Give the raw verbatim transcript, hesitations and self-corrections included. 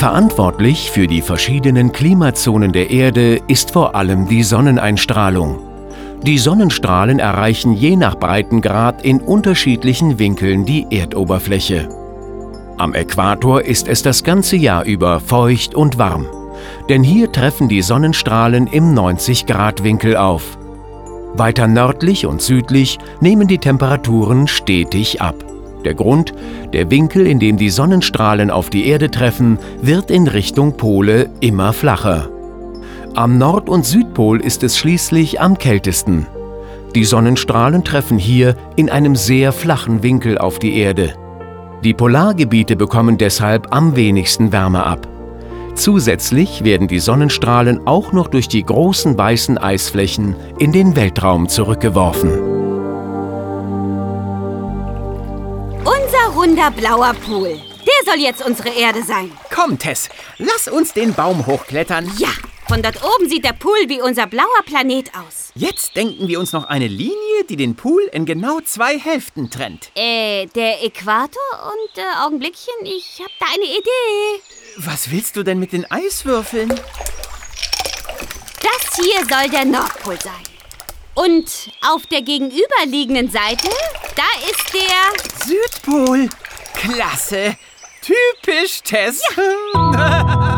Verantwortlich für die verschiedenen Klimazonen der Erde ist vor allem die Sonneneinstrahlung. Die Sonnenstrahlen erreichen je nach Breitengrad in unterschiedlichen Winkeln die Erdoberfläche. Am Äquator ist es das ganze Jahr über feucht und warm, denn hier treffen die Sonnenstrahlen im neunzig Grad Winkel auf. Weiter nördlich und südlich nehmen die Temperaturen stetig ab. Der Grund: der Winkel, in dem die Sonnenstrahlen auf die Erde treffen, wird in Richtung Pole immer flacher. Am Nord- und Südpol ist es schließlich am kältesten. Die Sonnenstrahlen treffen hier in einem sehr flachen Winkel auf die Erde. Die Polargebiete bekommen deshalb am wenigsten Wärme ab. Zusätzlich werden die Sonnenstrahlen auch noch durch die großen weißen Eisflächen in den Weltraum zurückgeworfen. Unser runder blauer Pool. Der soll jetzt unsere Erde sein. Komm, Tess, lass uns den Baum hochklettern. Ja, von dort oben sieht der Pool wie unser blauer Planet aus. Jetzt denken wir uns noch eine Linie, die den Pool in genau zwei Hälften trennt. Äh, der Äquator und, äh, Augenblickchen, ich hab da eine Idee. Was willst du denn mit den Eiswürfeln? Das hier soll der Nordpol sein. Und auf der gegenüberliegenden Seite, da ist der... Südpol. Klasse. Typisch, Tess. Ja.